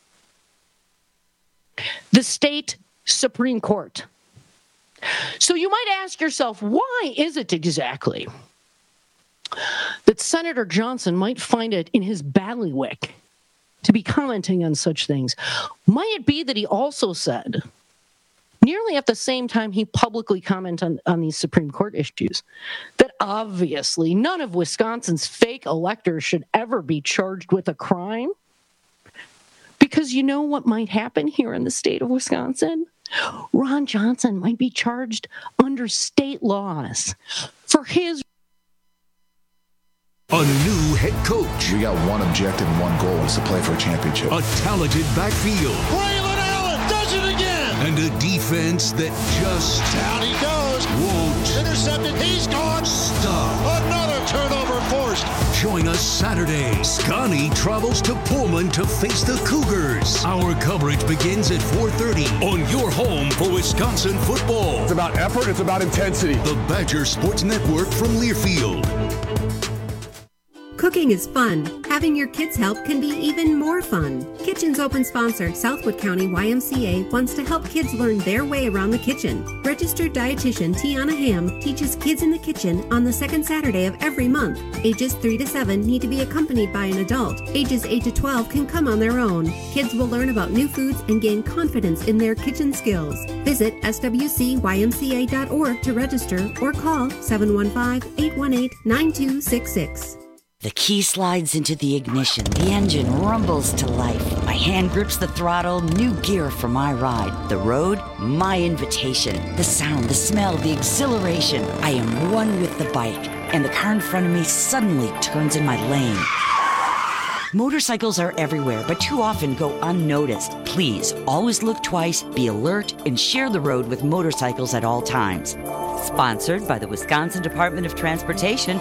The state Supreme Court. So you might ask yourself, why is it exactly that Senator Johnson might find it in his bailiwick to be commenting on such things? Might it be that he also said, nearly at the same time he publicly commented on these Supreme Court issues, that obviously none of Wisconsin's fake electors should ever be charged with a crime? Because you know what might happen here in the state of Wisconsin? Ron Johnson might be charged under state laws for his... A new head coach. We got one objective and one goal, is to play for a championship. A talented backfield. Braylon Allen does it again. And a defense that just... Down he goes. Won't. Intercepted. He's gone. Stop. Another turnover forced. Join us Saturday. Scotty travels to Pullman to face the Cougars. Our coverage begins at 4:30 on your home for Wisconsin football. It's about effort. It's about intensity. The Badger Sports Network from Learfield. Cooking is fun. Having your kids help can be even more fun. Kitchen's open sponsor, Southwood County YMCA, wants to help kids learn their way around the kitchen. Registered dietitian Tiana Ham teaches Kids in the Kitchen on the second Saturday of every month. Ages 3 to 7 need to be accompanied by an adult. Ages 8 to 12 can come on their own. Kids will learn about new foods and gain confidence in their kitchen skills. Visit swcymca.org to register or call 715-818-9266. The key slides into the ignition. The engine rumbles to life. My hand grips the throttle. New gear for my ride. The road, my invitation. The sound, the smell, the exhilaration. I am one with the bike. And the car in front of me suddenly turns in my lane. Motorcycles are everywhere, but too often go unnoticed. Please, always look twice, be alert, and share the road with motorcycles at all times. Sponsored by the Wisconsin Department of Transportation.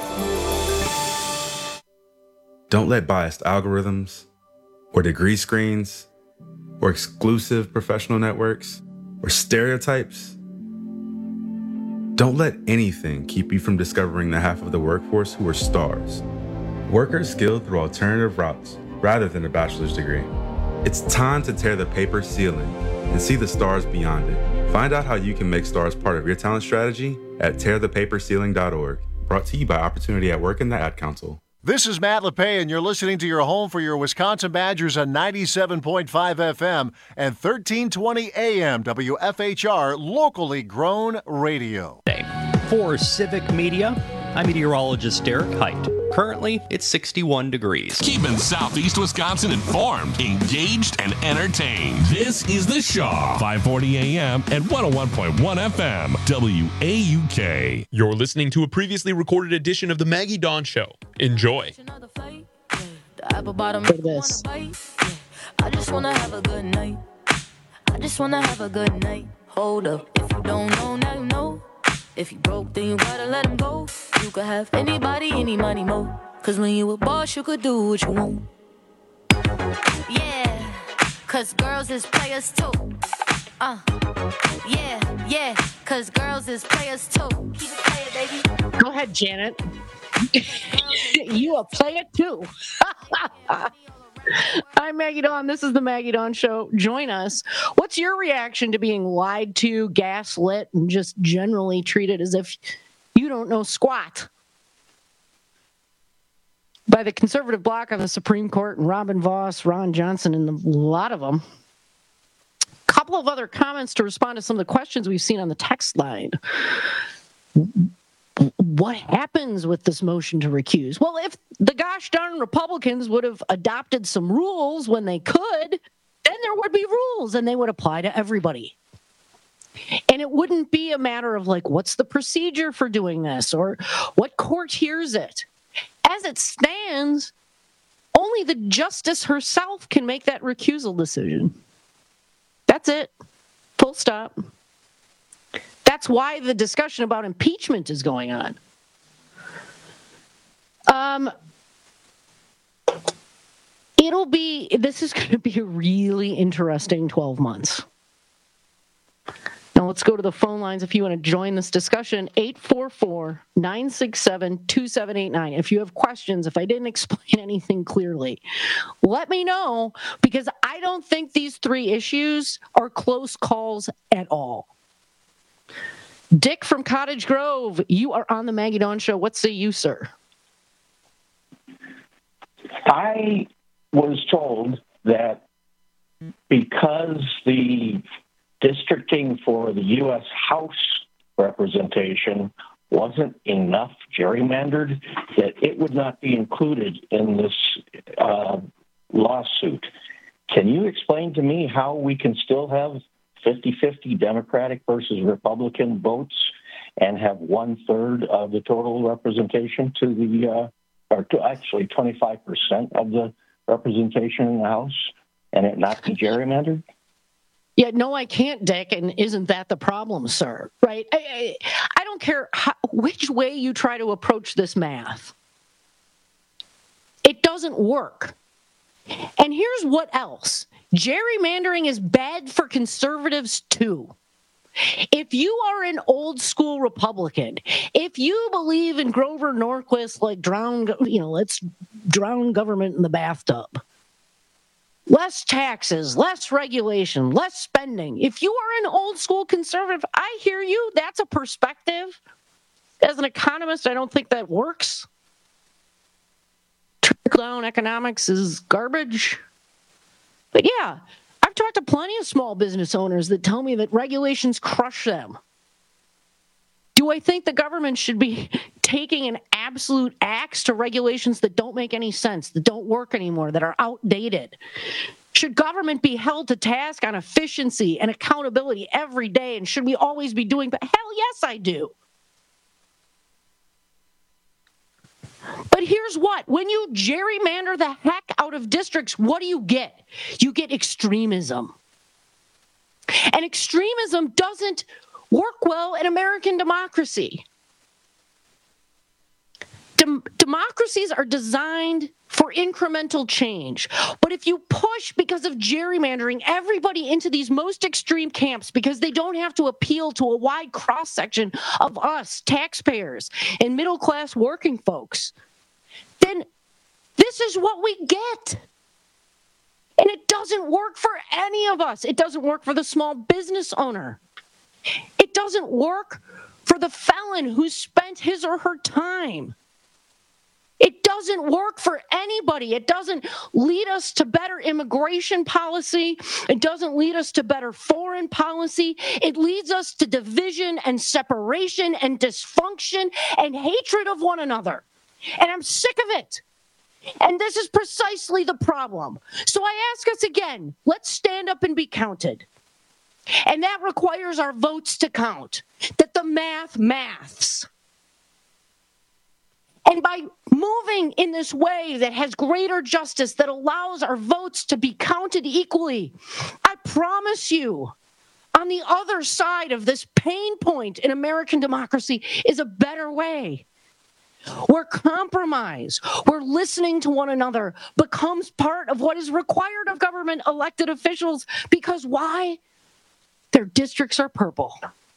Don't let biased algorithms, or degree screens, or exclusive professional networks, or stereotypes. Don't let anything keep you from discovering the half of the workforce who are stars. Workers skilled through alternative routes rather than a bachelor's degree. It's time to tear the paper ceiling and see the stars beyond it. Find out how you can make stars part of your talent strategy at tearthepaperceiling.org. Brought to you by Opportunity at Work and the Ad Council. This is Matt LePay, and you're listening to your home for your Wisconsin Badgers on 97.5 FM and 1320 AM WFHR, locally grown radio. For Civic Media, I'm meteorologist Derek Height. Currently, it's 61 degrees. Keeping Southeast Wisconsin informed, engaged, and entertained. This is The Shaw, 540 AM and 101.1 FM, WAUK. You're listening to a previously recorded edition of The Maggie Dawn Show. Enjoy. For this. I just wanna have a good night. I just wanna have a good night. Hold up, if you don't know, now you know. If you broke, then you gotta let him go. You could have anybody, any money, mo. Cause when you a boss, you could do what you want. Yeah, cause girls is players too. Yeah, cause girls is players too. Keep it playing, baby. Go ahead, Janet. You a player too. I'm Maggie Dawn. This is the Maggie Dawn Show. Join us. What's your reaction to being lied to, gaslit, and just generally treated as if you don't know squat? By the conservative bloc on the Supreme Court, and Robin Vos, Ron Johnson, and a lot of them. A couple of other comments to respond to some of the questions we've seen on the text line. What happens with this motion to recuse? Well, if the gosh darn Republicans would have adopted some rules when they could, then there would be rules and they would apply to everybody. And it wouldn't be a matter of like, what's the procedure for doing this or what court hears it? As it stands, only the justice herself can make that recusal decision. That's it. Full stop. That's why the discussion about impeachment is going on. This is going to be a really interesting 12 months. Now let's go to the phone lines if you want to join this discussion. 844-967-2789. If you have questions, if I didn't explain anything clearly, let me know, because I don't think these three issues are close calls at all. Dick from Cottage Grove, you are on the Maggie Dawn Show. What say you, sir? I was told that because the districting for the U.S. House representation wasn't enough gerrymandered, that it would not be included in this lawsuit. Can you explain to me how we can still have 50-50 Democratic versus Republican votes and have 1/3 of the total representation to the, or to actually 25% of the representation in the House, and it not be gerrymandered? Yeah, no, I can't, Dick, and isn't that the problem, sir? Right? I don't care which way you try to approach this math. It doesn't work. And here's what else. Gerrymandering is bad for conservatives, too. If you are an old school Republican, if you believe in Grover Norquist, like let's drown government in the bathtub, less taxes, less regulation, less spending. If you are an old school conservative, I hear you. That's a perspective. As an economist, I don't think that works. Trickle-down economics is garbage. But yeah, I've talked to plenty of small business owners that tell me that regulations crush them. Do I think the government should be taking an absolute axe to regulations that don't make any sense, that don't work anymore, that are outdated? Should government be held to task on efficiency and accountability every day? And should we always be doing that? Hell yes, I do. But here's what. When you gerrymander the heck out of districts, what do you get? You get extremism. And extremism doesn't work well in American democracy. Democracies are designed for incremental change. But if you push, because of gerrymandering, everybody into these most extreme camps because they don't have to appeal to a wide cross-section of us, taxpayers, and middle-class working folks, then this is what we get. And it doesn't work for any of us. It doesn't work for the small business owner. It doesn't work for the felon who spent his or her time. It doesn't work for anybody. It doesn't lead us to better immigration policy. It doesn't lead us to better foreign policy. It leads us to division and separation and dysfunction and hatred of one another. And I'm sick of it. And this is precisely the problem. So I ask us again, let's stand up and be counted. And that requires our votes to count, that the maths. And by moving in this way that has greater justice, that allows our votes to be counted equally, I promise you, on the other side of this pain point in American democracy is a better way, where compromise, where listening to one another becomes part of what is required of government elected officials. Because why? Their districts are purple.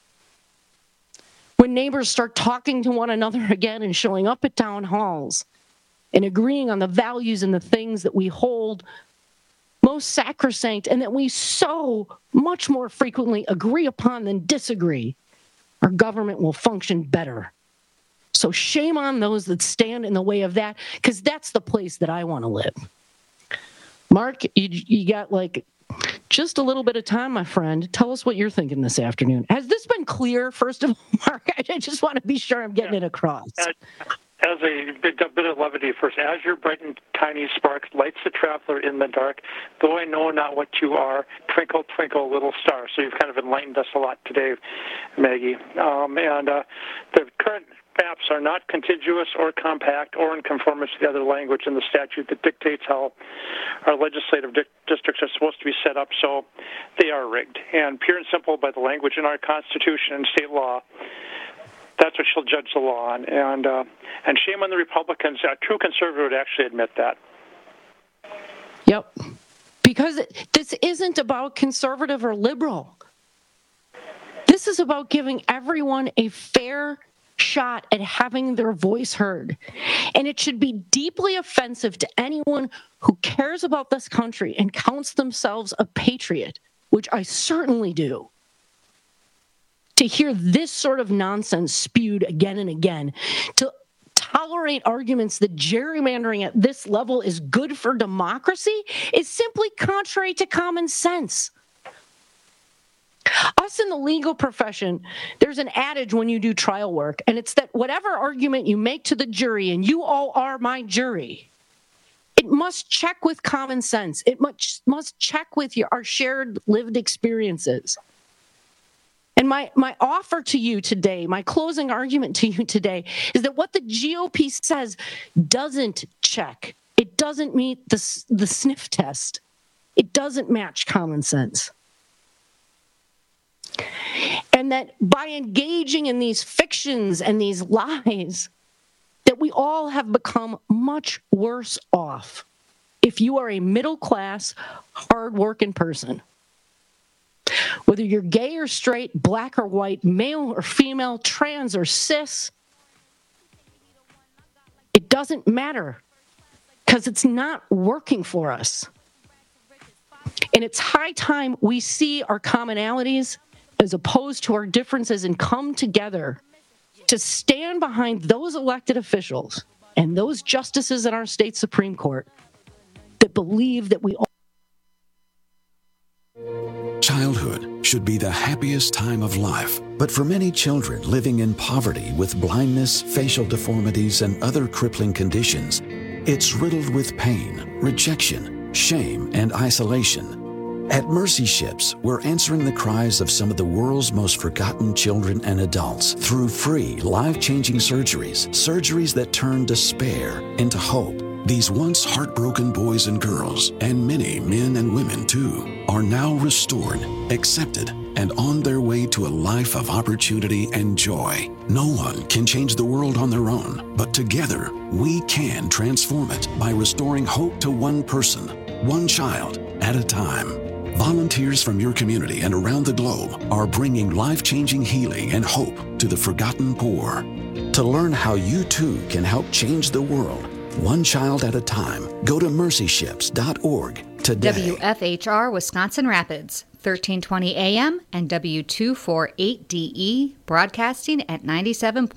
When neighbors start talking to one another again and showing up at town halls and agreeing on the values and the things that we hold most sacrosanct and that we so much more frequently agree upon than disagree, our government will function better. So shame on those that stand in the way of that, because that's the place that I want to live. Mark, you got like just a little bit of time, my friend. Tell us what you're thinking this afternoon. Has this been clear, first of all, Mark? I just want to be sure I'm getting it across. As a bit of levity first, as your bright and tiny spark lights the traveler in the dark, though I know not what you are, twinkle, twinkle, little star. So you've kind of enlightened us a lot today, Maggie. The current maps are not contiguous or compact or in conformance to the other language in the statute that dictates how our legislative districts are supposed to be set up, so they are rigged. And pure and simple, by the language in our Constitution and state law, that's what she'll judge the law on. And shame on the Republicans. A true conservative would actually admit that. Yep. Because this isn't about conservative or liberal. This is about giving everyone a fair shot at having their voice heard. And it should be deeply offensive to anyone who cares about this country and counts themselves a patriot, which I certainly do, to hear this sort of nonsense spewed again and again, to tolerate arguments that gerrymandering at this level is good for democracy is simply contrary to common sense. Us in the legal profession, there's an adage when you do trial work, and it's that whatever argument you make to the jury, and you all are my jury, it must check with common sense. It must check with our shared lived experiences. And my offer to you today, my closing argument to you today, is that what the GOP says doesn't check. It doesn't meet the sniff test. It doesn't match common sense. And that by engaging in these fictions and these lies, that we all have become much worse off if you are a middle-class, hard-working person. Whether you're gay or straight, black or white, male or female, trans or cis, it doesn't matter because it's not working for us. And it's high time we see our commonalities as opposed to our differences and come together to stand behind those elected officials and those justices in our state Supreme Court that believe that we all. Childhood should be the happiest time of life, but for many children living in poverty with blindness, facial deformities, and other crippling conditions, it's riddled with pain, rejection, shame, and isolation. At Mercy Ships, we're answering the cries of some of the world's most forgotten children and adults through free, life-changing surgeries that turn despair into hope. These once heartbroken boys and girls, and many men and women too, are now restored, accepted, and on their way to a life of opportunity and joy. No one can change the world on their own, but together we can transform it by restoring hope to one person, one child at a time. Volunteers from your community and around the globe are bringing life-changing healing and hope to the forgotten poor. To learn how you too can help change the world, one child at a time, go to mercyships.org today. WFHR Wisconsin Rapids, 1320 AM and W248DE, broadcasting at 97.